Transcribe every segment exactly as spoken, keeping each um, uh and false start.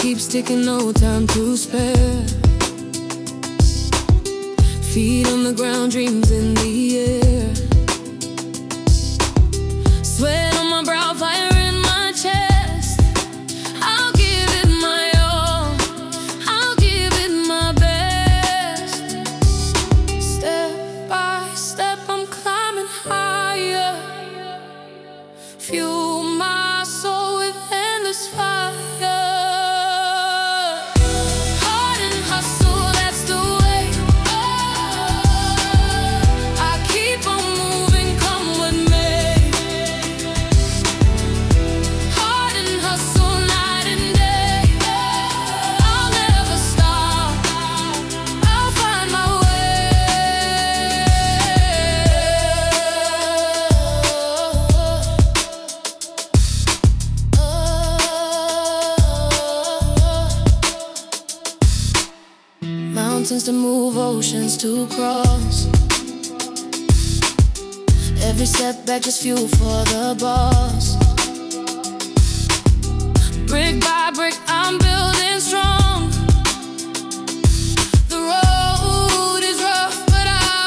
keeps ticking, no time to spare. Feet on the ground, dreams in the air. Sweat on my brow, fire in my chest. I'll give it my all, I'll give it my best. Step by step I'm climbing higher. Fuel my soul with endless fire. Heart and hustle, that's the way. I keep on moving, come with me. Heart and hustle, night and day. I'll never stop, I'll find my way. Mountains to move, oceans to cross. Every setback just fuel for the boss. Brick by brick I'm building strong. The road is rough but I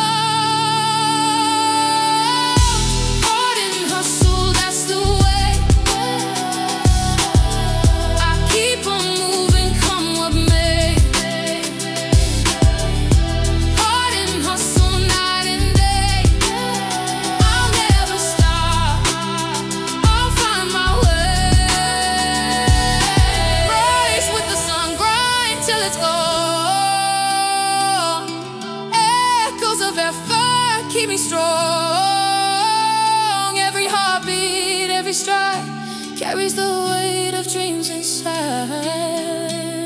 belong. Heart and hustle, that's the way. I keep on moving, come with me. Heart and hustle, night and day. I'll never stop, I'll find my way. Rise with the sun, grind till it's gone. Echoes of effort keep me strong. Every heartbeat, every stride carries the weight of dreams inside.